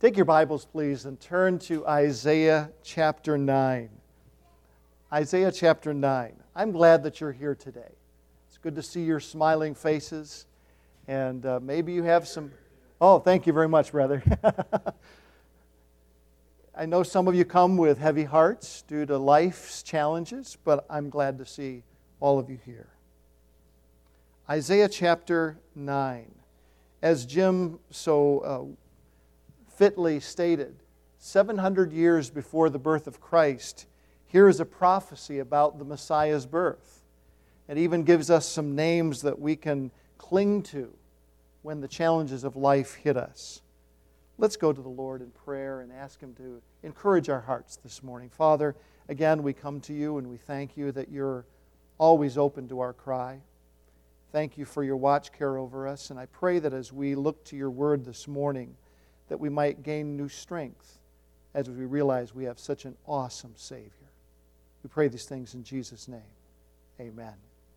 Take your Bibles, please, and turn to Isaiah chapter 9. Isaiah chapter 9. I'm glad that you're here today. It's good to see your smiling faces. And maybe you have some... Oh, thank you very much, brother. I know some of you come with heavy hearts due to life's challenges, but I'm glad to see all of you here. Isaiah chapter 9. As Jim so fitly stated, 700 years before the birth of Christ, here is a prophecy about the Messiah's birth. It even gives us some names that we can cling to when the challenges of life hit us. Let's go to the Lord in prayer and ask Him to encourage our hearts this morning. Father, again, we come to You and we thank You that You're always open to our cry. Thank You for Your watch care over us, and I pray that as we look to Your Word this morning, that we might gain new strength as we realize we have such an awesome Savior. We pray these things in Jesus' name. Amen.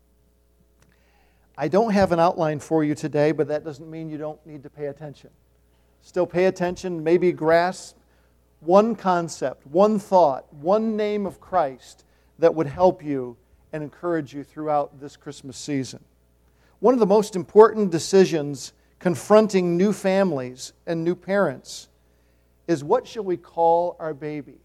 I don't have an outline for you today, but that doesn't mean you don't need to pay attention. Still pay attention, maybe grasp one concept, one thought, one name of Christ that would help you and encourage you throughout this Christmas season. One of the most important decisions confronting new families and new parents is, what shall we call our baby?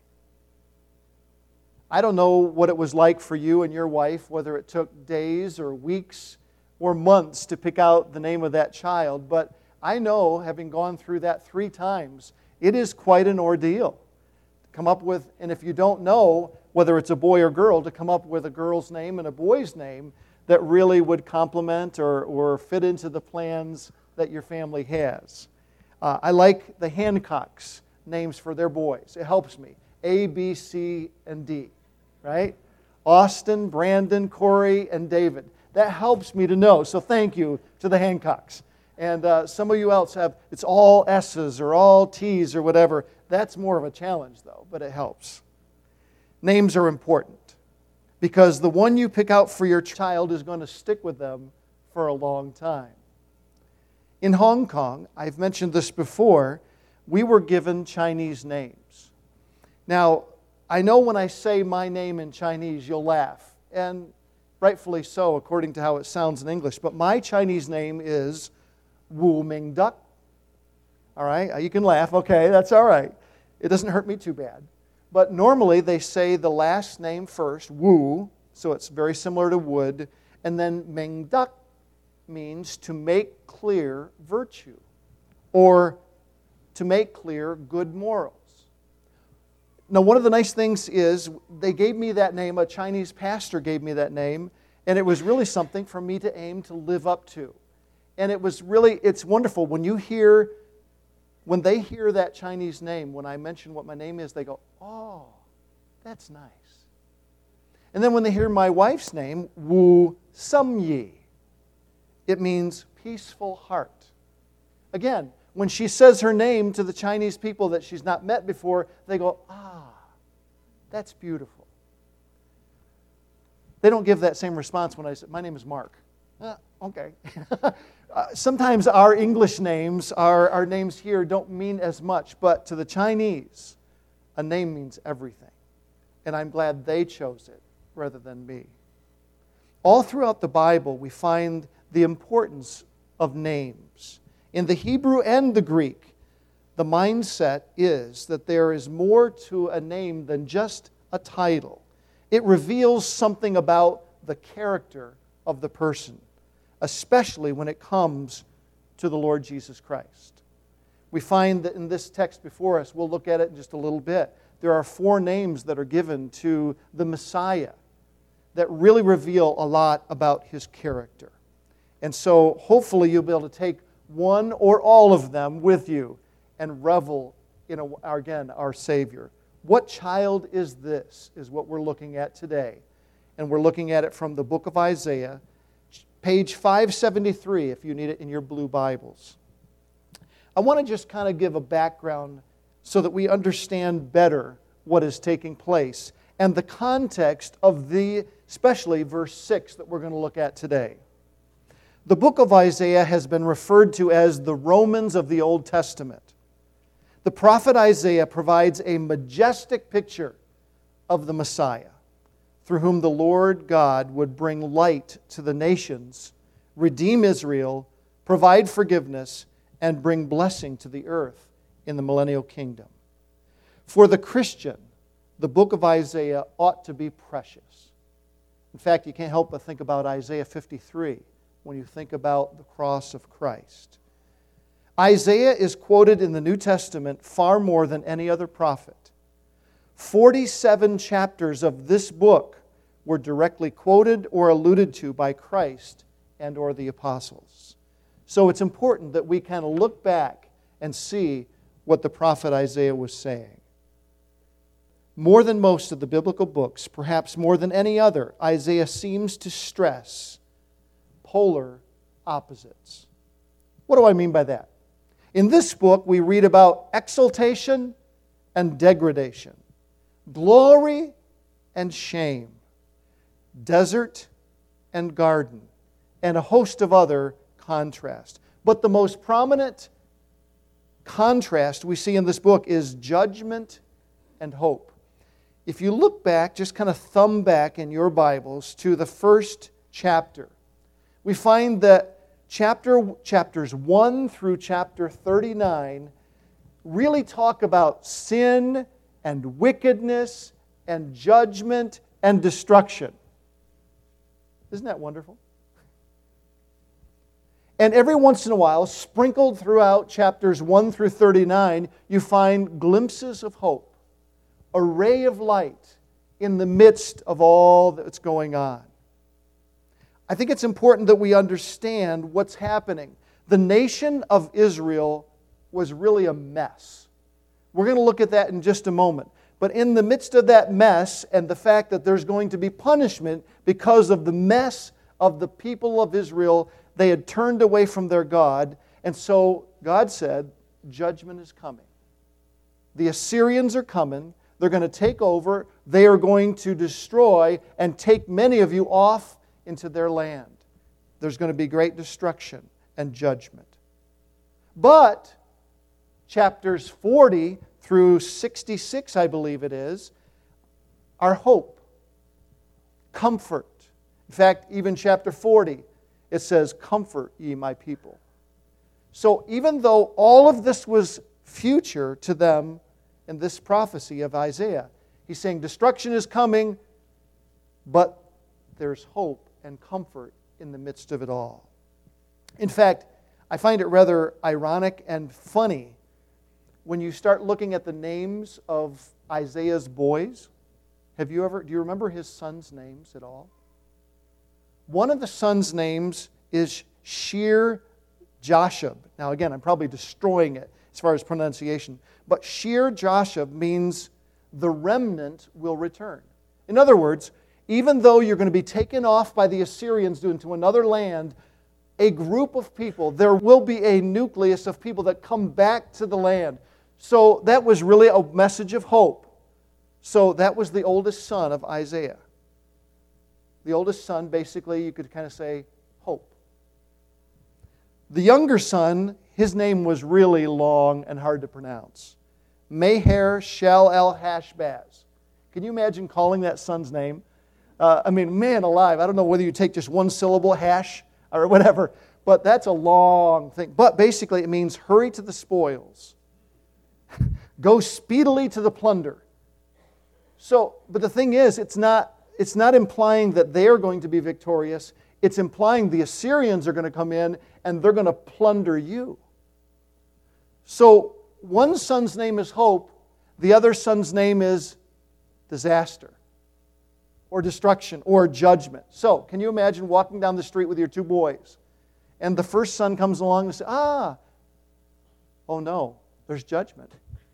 I don't know what it was like for you and your wife, whether it took days or weeks or months to pick out the name of that child, but I know, having gone through that 3 times, it is quite an ordeal to come up with, and if you don't know whether it's a boy or girl, to come up with a girl's name and a boy's name that really would complement or fit into the plans that your family has. I like the Hancocks' names for their boys. It helps me. A, B, C, and D, right? Austin, Brandon, Corey, and David. That helps me to know, so thank you to the Hancocks. And some of you else have, it's all S's or all T's or whatever. That's more of a challenge, though, but it helps. Names are important because the one you pick out for your child is going to stick with them for a long time. In Hong Kong, I've mentioned this before, we were given Chinese names. Now, I know when I say my name in Chinese, you'll laugh, and rightfully so, according to how it sounds in English, but my Chinese name is Wu Ming Duck. All right, you can laugh. Okay, that's all right. It doesn't hurt me too bad. But normally they say the last name first, Wu, so it's very similar to wood, and then Ming Duck means to make clear virtue or to make clear good morals. Now, one of the nice things is they gave me that name, a Chinese pastor gave me that name, and it was really something for me to aim to live up to. And it was really, it's wonderful. When they hear that Chinese name, when I mention what my name is, they go, oh, that's nice. And then when they hear my wife's name, Wu Sum Yi, it means peaceful heart. Again, when she says her name to the Chinese people that she's not met before, they go, ah, that's beautiful. They don't give that same response when I say, my name is Mark. Okay. Sometimes our English names, our names here don't mean as much, but to the Chinese, a name means everything. And I'm glad they chose it rather than me. All throughout the Bible, we find the importance of names. In the Hebrew and the Greek, the mindset is that there is more to a name than just a title. It reveals something about the character of the person, especially when it comes to the Lord Jesus Christ. We find that in this text before us, we'll look at it in just a little bit, there are 4 names that are given to the Messiah that really reveal a lot about His character. And so hopefully you'll be able to take one or all of them with you and revel in, our Savior. What child is this, is what we're looking at today. And we're looking at it from the book of Isaiah, page 573, if you need it in your blue Bibles. I want to just kind of give a background so that we understand better what is taking place and the context of especially verse 6 that we're going to look at today. The book of Isaiah has been referred to as the Romans of the Old Testament. The prophet Isaiah provides a majestic picture of the Messiah, through whom the Lord God would bring light to the nations, redeem Israel, provide forgiveness, and bring blessing to the earth in the millennial kingdom. For the Christian, the book of Isaiah ought to be precious. In fact, you can't help but think about Isaiah 53 when you think about the cross of Christ. Isaiah is quoted in the New Testament far more than any other prophet. 47 chapters of this book were directly quoted or alluded to by Christ and or the apostles. So it's important that we kind of look back and see what the prophet Isaiah was saying. More than most of the biblical books, perhaps more than any other, Isaiah seems to stress polar opposites. What do I mean by that? In this book, we read about exaltation and degradation, glory and shame, desert and garden, and a host of other contrasts. But the most prominent contrast we see in this book is judgment and hope. If you look back, just kind of thumb back in your Bibles to the first chapter, we find that chapters 1 through chapter 39 really talk about sin and wickedness and judgment and destruction. Isn't that wonderful? And every once in a while, sprinkled throughout chapters 1 through 39, you find glimpses of hope, a ray of light in the midst of all that's going on. I think it's important that we understand what's happening. The nation of Israel was really a mess. We're going to look at that in just a moment. But in the midst of that mess and the fact that there's going to be punishment because of the mess of the people of Israel, they had turned away from their God. And so God said, judgment is coming. The Assyrians are coming. They're going to take over. They are going to destroy and take many of you off into their land. There's going to be great destruction and judgment. But chapters 40 through 66, I believe it is, are hope, comfort. In fact, even chapter 40, it says, "Comfort ye my people." So even though all of this was future to them in this prophecy of Isaiah, he's saying destruction is coming, but there's hope and comfort in the midst of it all. In fact, I find it rather ironic and funny when you start looking at the names of Isaiah's boys. Do you remember his sons' names at all? One of the sons' names is Shear Jashub. Now again, I'm probably destroying it as far as pronunciation, but Shear Jashub means the remnant will return. In other words, even though you're going to be taken off by the Assyrians into another land, a group of people, there will be a nucleus of people that come back to the land. So that was really a message of hope. So that was the oldest son of Isaiah. The oldest son, basically, you could kind of say, hope. The younger son, his name was really long and hard to pronounce. Maher Shel El Hashbaz. Can you imagine calling that son's name? Man alive, I don't know whether you take just one syllable, hash, or whatever, but that's a long thing. But basically it means hurry to the spoils. Go speedily to the plunder. So, but the thing is, it's not implying that they are going to be victorious. It's implying the Assyrians are going to come in and they're going to plunder you. So one son's name is hope, the other son's name is disaster, or destruction, or judgment. So, can you imagine walking down the street with your two boys, and the first son comes along and says, oh no, there's judgment.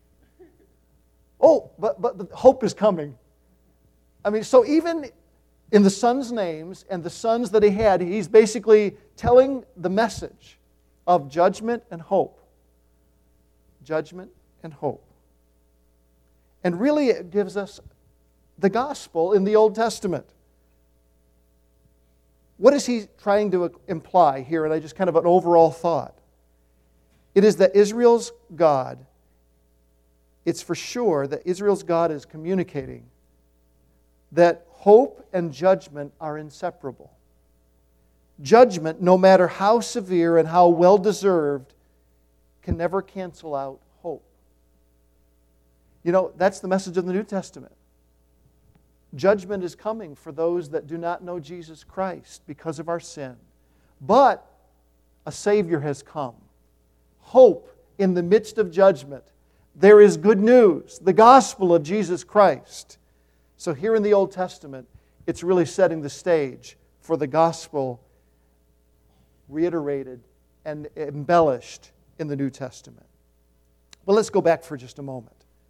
Oh, but the hope is coming. So even in the sons' names and the sons that he had, he's basically telling the message of judgment and hope. Judgment and hope. And really it gives us the gospel in the Old Testament. What is he trying to imply here? And I just kind of an overall thought. It is that Israel's God it's for sure that Israel's God is communicating that hope and judgment are inseparable. Judgment, no matter how severe and how well-deserved, can never cancel out hope. You know, that's the message of the New Testament. Judgment is coming for those that do not know Jesus Christ because of our sin. But a Savior has come. Hope in the midst of judgment. There is good news, the gospel of Jesus Christ. So here in the Old Testament, it's really setting the stage for the gospel reiterated and embellished in the New Testament. Well, let's go back for just a moment.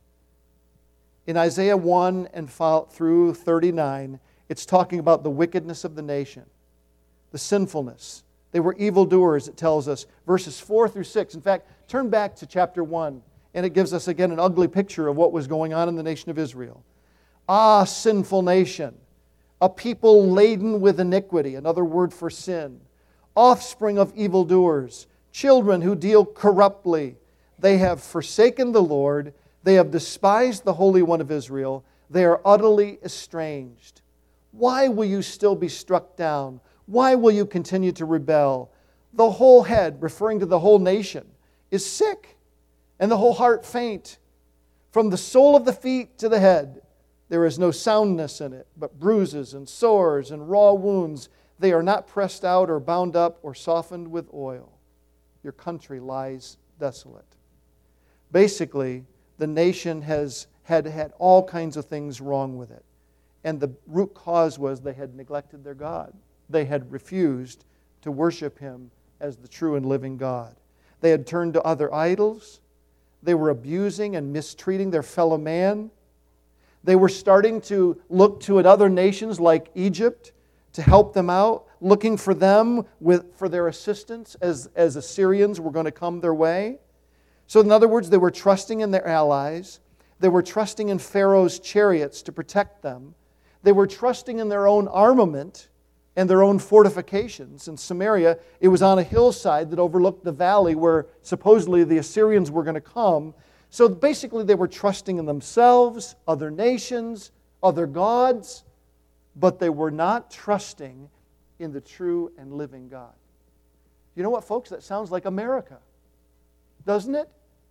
In Isaiah 1 and through 39, it's talking about the wickedness of the nation, the sinfulness. They were evildoers, it tells us, verses 4 through 6. In fact, turn back to chapter 1, and it gives us again an ugly picture of what was going on in the nation of Israel. Ah, sinful nation, a people laden with iniquity, another word for sin, offspring of evildoers, children who deal corruptly. They have forsaken the Lord. They have despised the Holy One of Israel. They are utterly estranged. Why will you still be struck down? Why will you continue to rebel? The whole head, referring to the whole nation, is sick, and the whole heart faint. From the sole of the feet to the head, there is no soundness in it, but bruises and sores and raw wounds. They are not pressed out or bound up or softened with oil. Your country lies desolate. Basically, the nation had all kinds of things wrong with it. And the root cause was they had neglected their God. They had refused to worship Him as the true and living God. They had turned to other idols. They were abusing and mistreating their fellow man. They were starting to look to other nations like Egypt to help them out, looking for them for their assistance as Assyrians were going to come their way. So in other words, they were trusting in their allies. They were trusting in Pharaoh's chariots to protect them. They were trusting in their own armament and their own fortifications. In Samaria, it was on a hillside that overlooked the valley where supposedly the Assyrians were going to come. So basically they were trusting in themselves, other nations, other gods, but they were not trusting in the true and living God. You know what, folks? That sounds like America, doesn't it?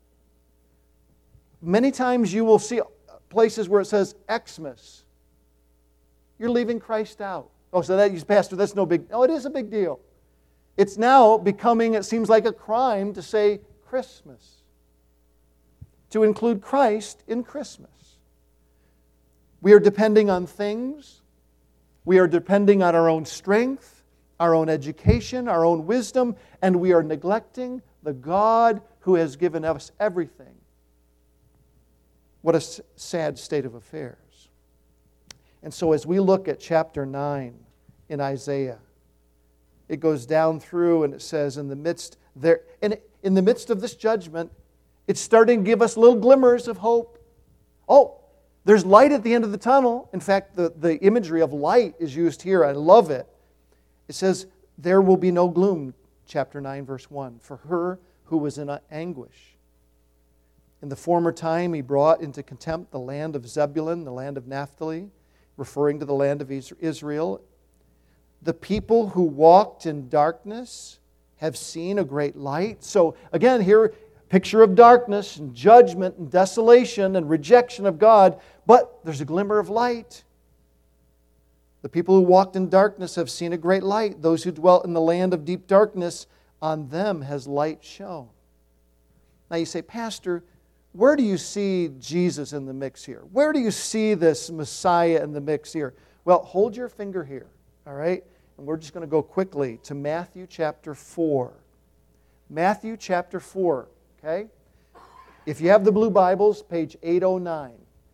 Many times you will see places where it says Xmas. You're leaving Christ out. Oh, so that, Pastor, that's no big... No, it is a big deal. It's now becoming, it seems like a crime to say Christmas, to include Christ in Christmas. We are depending on things. We are depending on our own strength, our own education, our own wisdom, and we are neglecting the God who has given us everything. What a sad state of affairs. And so as we look at chapter 9 in Isaiah, it goes down through and it says in the midst of this judgment, it's starting to give us little glimmers of hope. Oh, there's light at the end of the tunnel. In fact, the imagery of light is used here. I love it. It says, there will be no gloom, chapter 9, verse 1, for her who was in anguish. In the former time, He brought into contempt the land of Zebulun, the land of Naphtali, referring to the land of Israel. The people who walked in darkness have seen a great light. So again, here, picture of darkness and judgment and desolation and rejection of God, but there's a glimmer of light. The people who walked in darkness have seen a great light. Those who dwelt in the land of deep darkness, on them has light shone. Now you say, Pastor, where do you see Jesus in the mix here? Where do you see this Messiah in the mix here? Well, hold your finger here, all right? And we're just going to go quickly to Matthew chapter 4. Matthew chapter 4, okay? If you have the blue Bibles, page 809.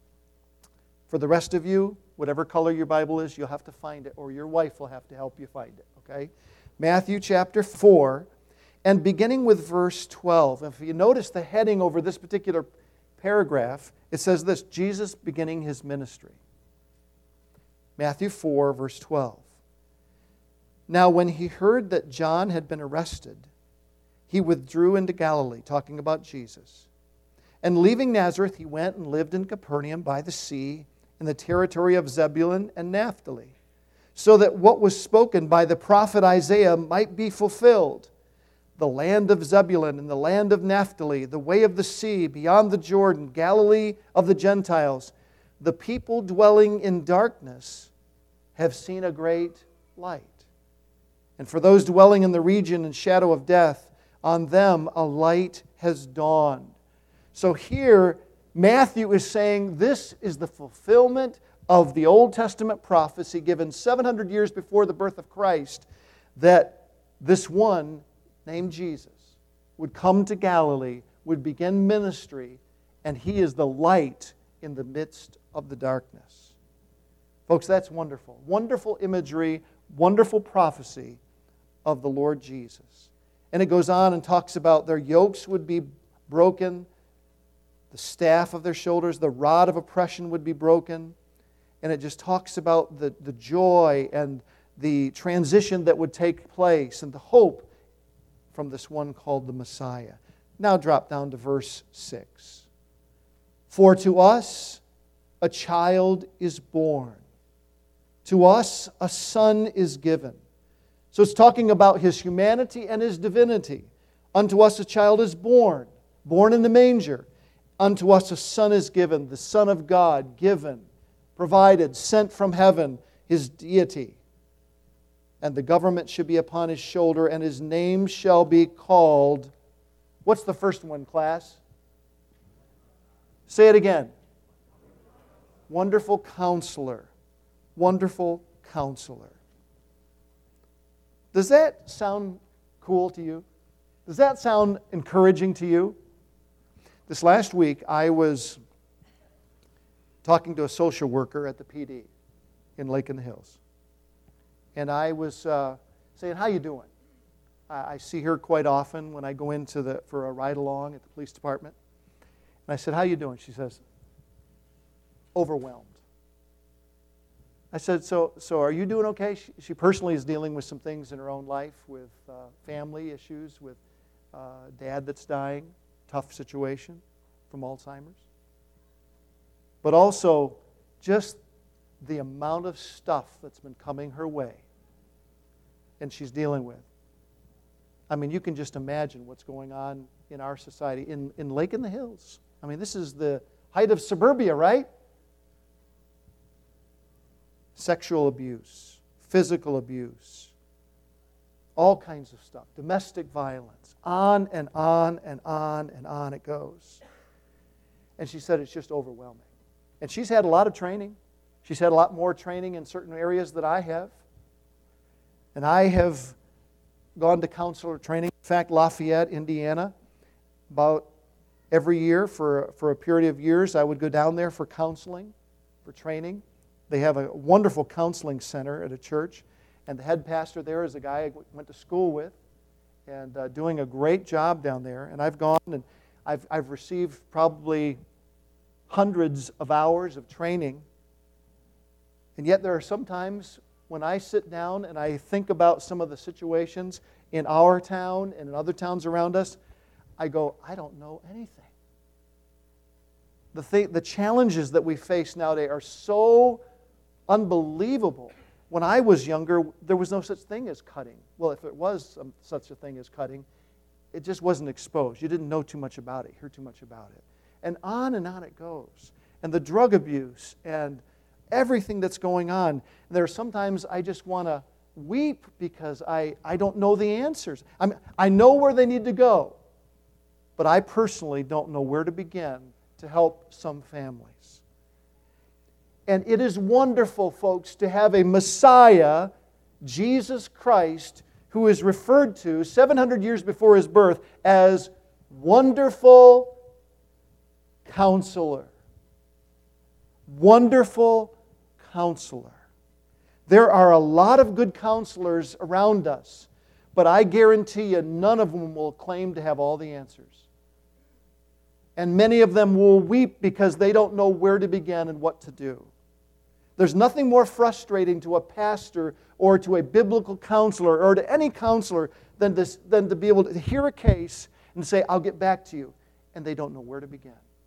For the rest of you, whatever color your Bible is, you'll have to find it, or your wife will have to help you find it, okay? Matthew chapter 4. And beginning with verse 12, if you notice the heading over this particular paragraph, it says this, Jesus beginning His ministry. Matthew 4, verse 12. Now when He heard that John had been arrested, He withdrew into Galilee, talking about Jesus. And leaving Nazareth, he went and lived in Capernaum by the sea, in the territory of Zebulun and Naphtali, so that what was spoken by the prophet Isaiah might be fulfilled. The land of Zebulun and the land of Naphtali, the way of the sea, beyond the Jordan, Galilee of the Gentiles, the people dwelling in darkness have seen a great light. And for those dwelling in the region and shadow of death, on them a light has dawned. So here, Matthew is saying this is the fulfillment of the Old Testament prophecy given 700 years before the birth of Christ, that this one named Jesus would come to Galilee, would begin ministry, and he is the light in the midst of the darkness. Folks, that's wonderful. Wonderful imagery, wonderful prophecy of the Lord Jesus. And it goes on and talks about their yokes would be broken, the staff of their shoulders, the rod of oppression would be broken. And it just talks about the joy and the transition that would take place and the hope from this one called the Messiah. Now drop down to verse 6. For to us a child is born. To us a son is given. So it's talking about his humanity and his divinity. Unto us a child is born, born in the manger. Unto us a son is given, the Son of God, given, provided, sent from heaven, his deity. And the government should be upon his shoulder, and his name shall be called... What's the first one, class? Say it again. Wonderful Counselor. Wonderful Counselor. Does that sound cool to you? Does that sound encouraging to you? This last week, I was talking to a social worker at the PD in Lake in the Hills. And I was saying, how you doing? I see her quite often when I go into for a ride-along at the police department. And I said, how you doing? She says, overwhelmed. I said, so are you doing okay? She personally is dealing with some things in her own life with family issues, with dad that's dying. Tough situation from Alzheimer's. But also just the amount of stuff that's been coming her way and she's dealing with. I mean, you can just imagine what's going on in our society, in Lake in the Hills. I mean, this is the height of suburbia, right? Sexual abuse, physical abuse, all kinds of stuff, domestic violence, on and on and on and on it goes. And she said it's just overwhelming. And she's had a lot of training. She's had a lot more training in certain areas that I have. And I have gone to counselor training. In fact, Lafayette, Indiana, about every year for a period of years, I would go down there for counseling, for training. They have a wonderful counseling center at a church. And the head pastor there is a guy I went to school with and doing a great job down there. And I've gone and I've received probably hundreds of hours of training. And yet there are some times when I sit down and I think about some of the situations in our town and in other towns around us, I go, I don't know anything. The challenges that we face nowadays are so unbelievable. When I was younger, there was no such thing as cutting. Well, if it was such a thing as cutting, it just wasn't exposed. You didn't know too much about it, hear too much about it. And on it goes. And the drug abuse and everything that's going on. And there are sometimes I just want to weep because I don't know the answers. I know where they need to go, but I personally don't know where to begin to help some families. And it is wonderful, folks, to have a Messiah, Jesus Christ, who is referred to 700 years before His birth as Wonderful Counselor. Wonderful Counselor. There are a lot of good counselors around us, but I guarantee you none of them will claim to have all the answers. And many of them will weep because they don't know where to begin and what to do. There's nothing more frustrating to a pastor or to a biblical counselor or to any counselor than to be able to hear a case and say, I'll get back to you. And they don't know where to begin.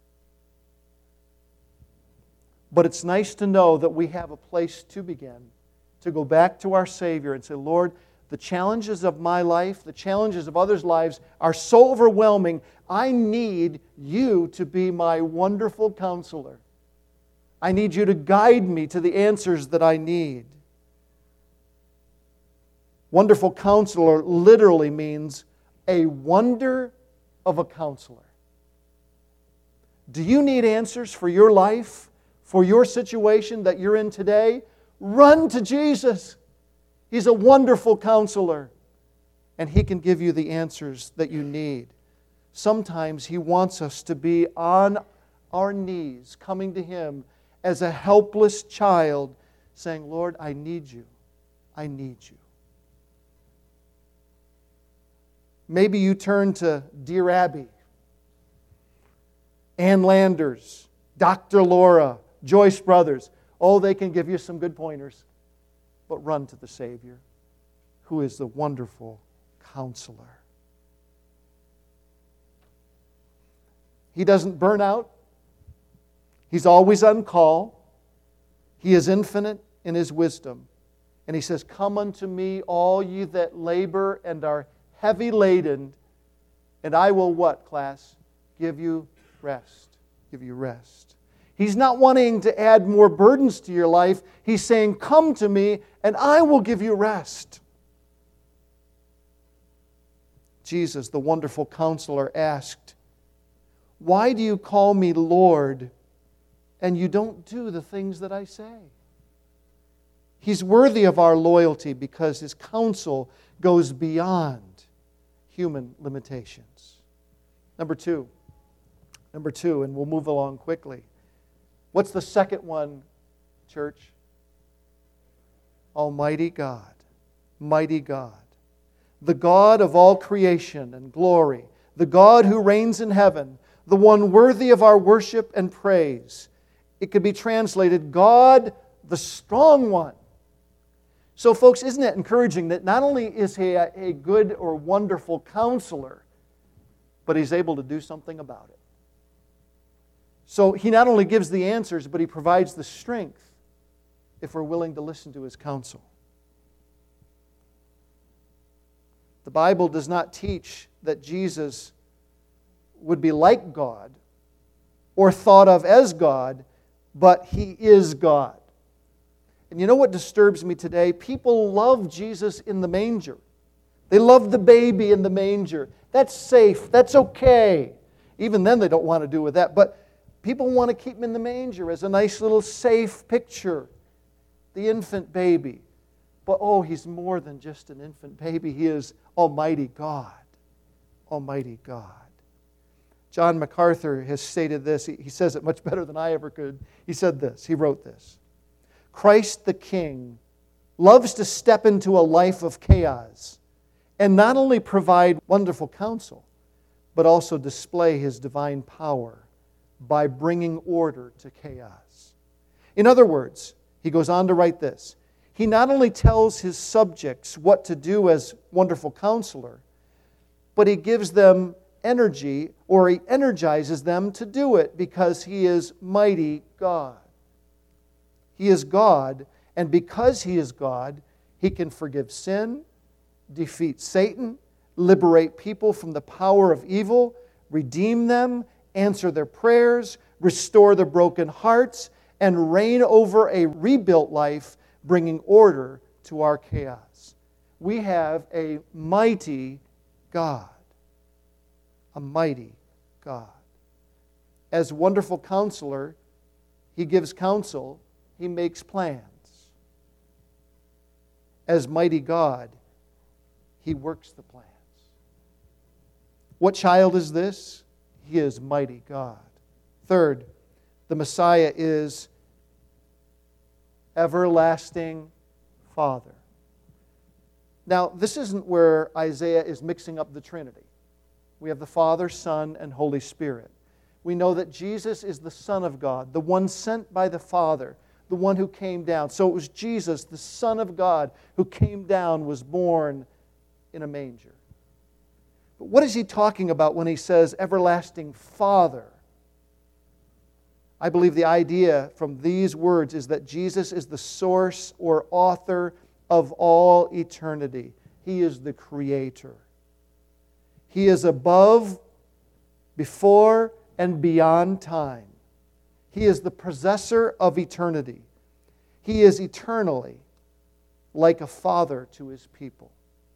But it's nice to know that we have a place to begin, to go back to our Savior and say, Lord, the challenges of my life, the challenges of others' lives are so overwhelming, I need you to be my wonderful counselor. I need you to guide me to the answers that I need. Wonderful counselor literally means a wonder of a counselor. Do you need answers for your life, for your situation that you're in today? Run to Jesus. He's a wonderful counselor, and He can give you the answers that you need. Sometimes He wants us to be on our knees, coming to Him as a helpless child, saying, Lord, I need you. I need you. Maybe you turn to Dear Abby, Ann Landers, Dr. Laura, Joyce Brothers. Oh, they can give you some good pointers. But run to the Savior, who is the wonderful counselor. He doesn't burn out. He's always on call. He is infinite in His wisdom. And He says, Come unto me, all ye that labor and are heavy laden, and I will what, class? Give you rest. Give you rest. He's not wanting to add more burdens to your life. He's saying, Come to me, and I will give you rest. Jesus, the wonderful counselor, asked, Why do you call me Lord, and you don't do the things that I say? He's worthy of our loyalty because His counsel goes beyond human limitations. Number two, and we'll move along quickly. What's the second one, church? Almighty God. Mighty God. The God of all creation and glory. The God who reigns in heaven. The one worthy of our worship and praise. It could be translated, God the strong one. So folks, isn't it encouraging that not only is He a good or wonderful counselor, but He's able to do something about it. So He not only gives the answers, but He provides the strength if we're willing to listen to His counsel. The Bible does not teach that Jesus would be like God or thought of as God, but He is God. And you know what disturbs me today? People love Jesus in the manger. They love the baby in the manger. That's safe. That's okay. Even then they don't want to do with that. But people want to keep Him in the manger as a nice little safe picture. The infant baby. But oh, He's more than just an infant baby. He is Almighty God. Almighty God. John MacArthur has stated this. He says it much better than I ever could. He said this. He wrote this. Christ the King loves to step into a life of chaos and not only provide wonderful counsel, but also display His divine power by bringing order to chaos. In other words, he goes on to write this. He not only tells His subjects what to do as wonderful counselor, but He gives them energy, or He energizes them to do it because He is mighty God. He is God, and because He is God, He can forgive sin, defeat Satan, liberate people from the power of evil, redeem them, answer their prayers, restore their broken hearts, and reign over a rebuilt life, bringing order to our chaos. We have a mighty God. A mighty God. As wonderful counselor, He gives counsel. He makes plans. As mighty God, He works the plans. What child is this? He is mighty God. Third, the Messiah is everlasting Father. Now, this isn't where Isaiah is mixing up the Trinity. We have the Father, Son, and Holy Spirit. We know that Jesus is the Son of God, the one sent by the Father, the one who came down. So it was Jesus, the Son of God, who came down, was born in a manger. But what is He talking about when He says everlasting Father? I believe the idea from these words is that Jesus is the source or author of all eternity. He is the Creator. He is above, before, and beyond time. He is the possessor of eternity. He is eternally like a father to His people.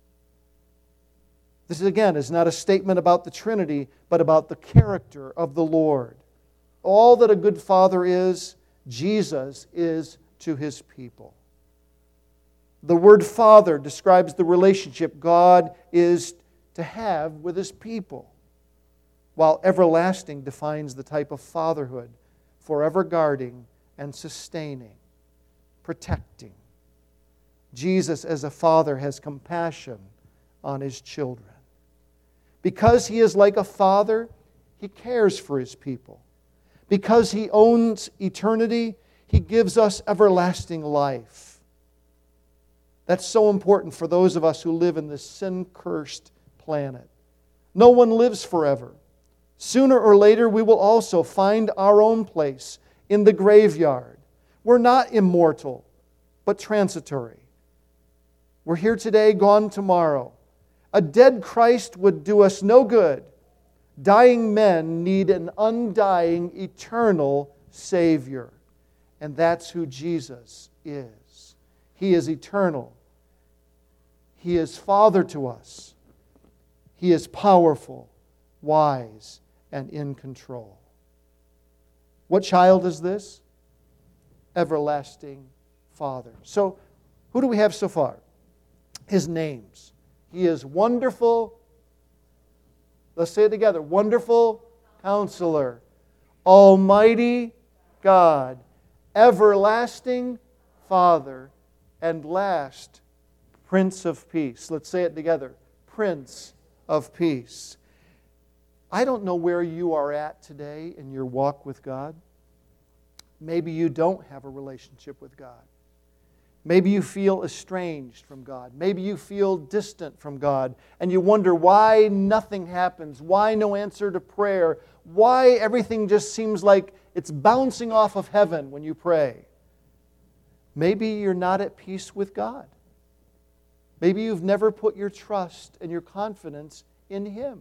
This, again, is not a statement about the Trinity, but about the character of the Lord. All that a good father is, Jesus is to His people. The word Father describes the relationship God is to have with His people, while everlasting defines the type of fatherhood, forever guarding and sustaining, protecting. Jesus, as a father, has compassion on His children. Because He is like a father, He cares for His people. Because He owns eternity, He gives us everlasting life. That's so important for those of us who live in this sin-cursed planet. No one lives forever. Sooner or later, we will also find our own place in the graveyard. We're not immortal, but transitory. We're here today, gone tomorrow. A dead Christ would do us no good. Dying men need an undying, eternal Savior. And that's who Jesus is. He is eternal. He is Father to us. He is powerful, wise, and in control. What child is this? Everlasting Father. So, who do we have so far? His names. He is Wonderful. Let's say it together. Wonderful Counselor. Almighty God. Everlasting Father. And last, Prince of Peace. Let's say it together. Prince of Peace. I don't know where you are at today in your walk with God. Maybe you don't have a relationship with God. Maybe you feel estranged from God. Maybe you feel distant from God. And you wonder why nothing happens. Why no answer to prayer. Why everything just seems like it's bouncing off of heaven when you pray. Maybe you're not at peace with God. Maybe you've never put your trust and your confidence in Him.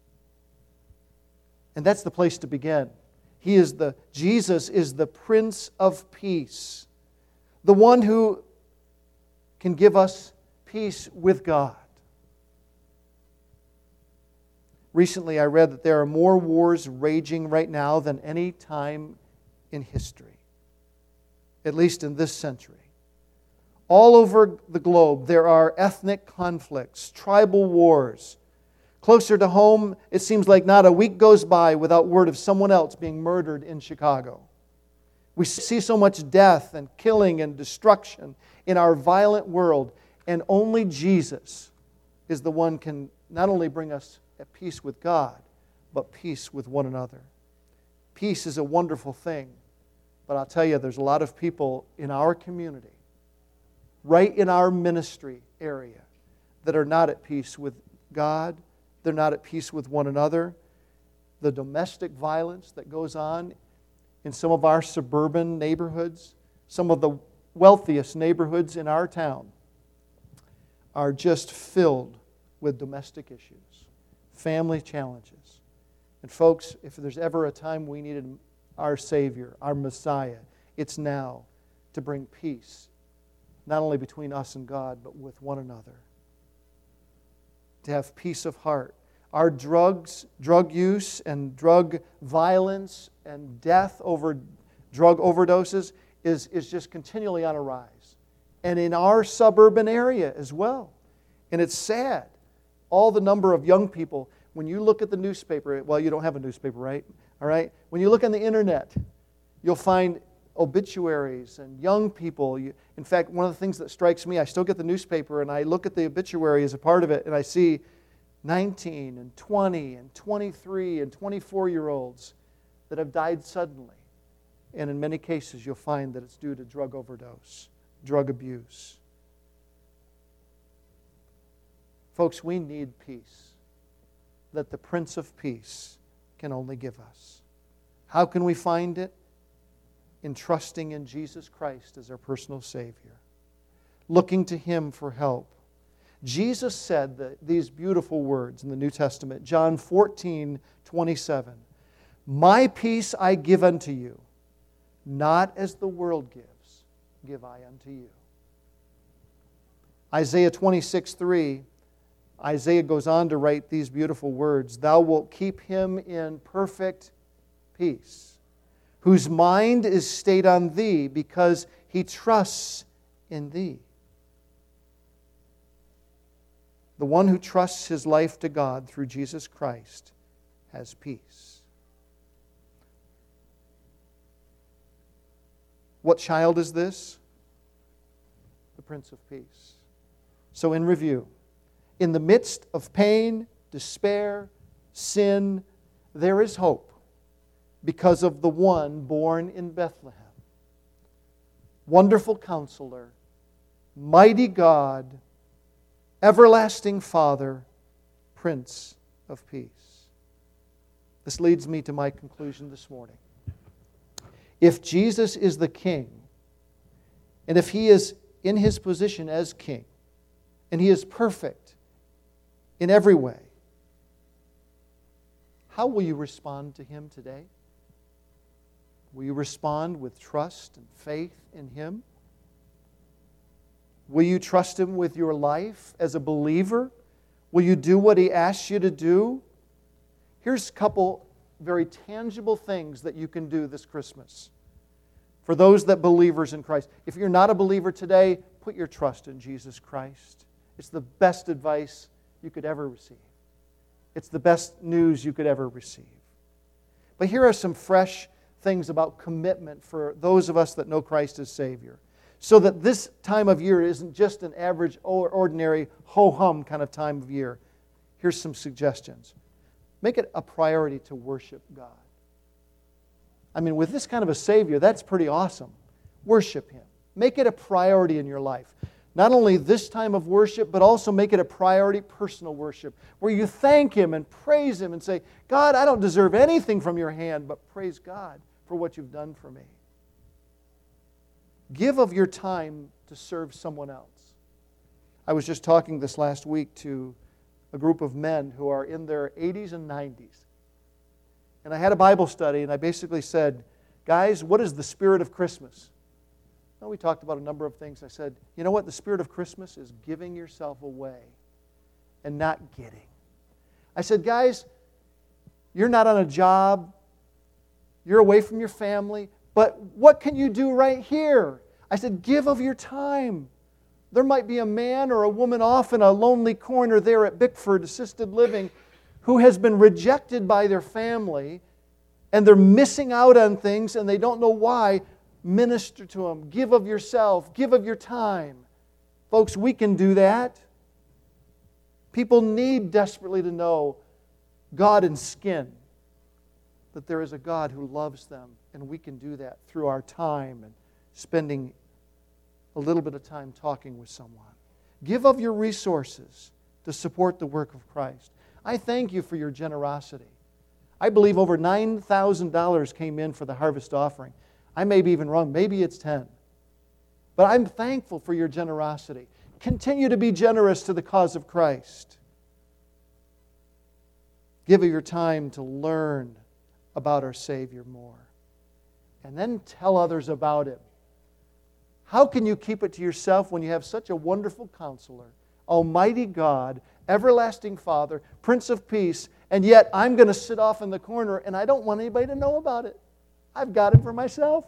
And that's the place to begin. Jesus is the Prince of Peace. The one who can give us peace with God. Recently I read that there are more wars raging right now than any time in history. At least in this century. All over the globe there are ethnic conflicts, tribal wars. Closer to home, it seems like not a week goes by without word of someone else being murdered in Chicago. We see so much death and killing and destruction in our violent world, and only Jesus is the one can not only bring us at peace with God, but peace with one another. Peace is a wonderful thing, but I'll tell you, there's a lot of people in our community, right in our ministry area, that are not at peace with God. They're not at peace with one another. The domestic violence that goes on in some of our suburban neighborhoods, some of the wealthiest neighborhoods in our town, are just filled with domestic issues, family challenges. And folks, if there's ever a time we needed our Savior, our Messiah, it's now to bring peace, not only between us and God, but with one another. To have peace of heart. Our drug use and drug violence and death over drug overdoses is just continually on a rise. And in our suburban area as well. And it's sad. All the number of young people, when you look at the newspaper, well, you don't have a newspaper, right? All right? When you look on the internet, you'll find obituaries and young people. In fact, one of the things that strikes me, I still get the newspaper and I look at the obituary as a part of it and I see 19 and 20 and 23 and 24-year-olds that have died suddenly. And in many cases, you'll find that it's due to drug overdose, drug abuse. Folks, we need peace that the Prince of Peace can only give us. How can we find it? in trusting in Jesus Christ as our personal Savior, looking to Him for help. Jesus said these beautiful words in the New Testament, John 14:27. My peace I give unto you, not as the world gives, give I unto you. Isaiah 26:3, Isaiah goes on to write these beautiful words, Thou wilt keep him in perfect peace, whose mind is stayed on Thee, because he trusts in Thee. The one who trusts his life to God through Jesus Christ has peace. What child is this? The Prince of Peace. So in review, in the midst of pain, despair, sin, there is hope because of the one born in Bethlehem. Wonderful Counselor, Mighty God, Everlasting Father, Prince of Peace. This leads me to my conclusion this morning. If Jesus is the King, and if He is in His position as King, and He is perfect in every way, how will you respond to Him today? Will you respond with trust and faith in Him? Will you trust Him with your life as a believer? Will you do what He asks you to do? Here's a couple very tangible things that you can do this Christmas for those that believers in Christ. If you're not a believer today, put your trust in Jesus Christ. It's the best advice you could ever receive. It's the best news you could ever receive. But here are some fresh things about commitment for those of us that know Christ as Savior, so that this time of year isn't just an average or ordinary ho-hum kind of time of year. Here's some suggestions. Make it a priority to worship God. I mean, with this kind of a Savior, that's pretty awesome. Worship Him. Make it a priority in your life. Not only this time of worship, but also make it a priority personal worship, where you thank Him and praise Him and say, God, I don't deserve anything from your hand, but praise God for what you've done for me. Give of your time to serve someone else. I was just talking this last week to a group of men who are in their 80s and 90s. And I had a Bible study, and I basically said, guys, what is the spirit of Christmas? Well, we talked about a number of things. I said, you know what? The spirit of Christmas is giving yourself away and not getting. I said, guys, you're not on a job. You're away from your family. But what can you do right here? I said, give of your time. There might be a man or a woman off in a lonely corner there at Bickford Assisted Living who has been rejected by their family, and they're missing out on things and they don't know why. Minister to them. Give of yourself. Give of your time. Folks, we can do that. People need desperately to know God in skin, that there is a God who loves them, and we can do that through our time and spending a little bit of time talking with someone. Give of your resources to support the work of Christ. I thank you for your generosity. I believe over $9,000 came in for the harvest offering. I may be even wrong. Maybe it's 10. But I'm thankful for your generosity. Continue to be generous to the cause of Christ. Give of your time to learn about our Savior more. And then tell others about Him. How can you keep it to yourself when you have such a wonderful Counselor, Almighty God, Everlasting Father, Prince of Peace, and yet I'm going to sit off in the corner and I don't want anybody to know about it? I've got Him for myself.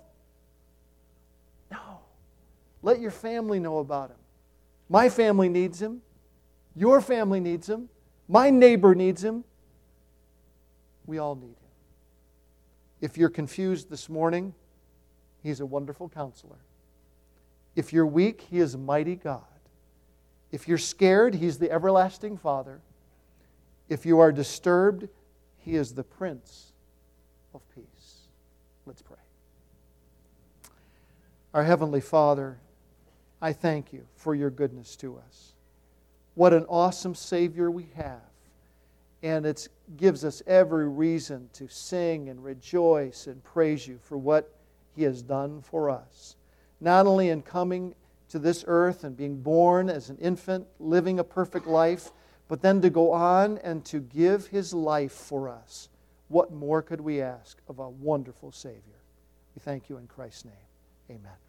No. Let your family know about Him. My family needs Him. Your family needs Him. My neighbor needs Him. We all need Him. If you're confused this morning, He's a wonderful Counselor. If you're weak, He is a mighty God. If you're scared, He's the everlasting Father. If you are disturbed, He is the Prince of Peace. Let's pray. Our Heavenly Father, I thank You for Your goodness to us. What an awesome Savior we have. And it gives us every reason to sing and rejoice and praise You for what He has done for us. Not only in coming to this earth and being born as an infant, living a perfect life, but then to go on and to give His life for us. What more could we ask of a wonderful Savior? We thank you in Christ's name. Amen.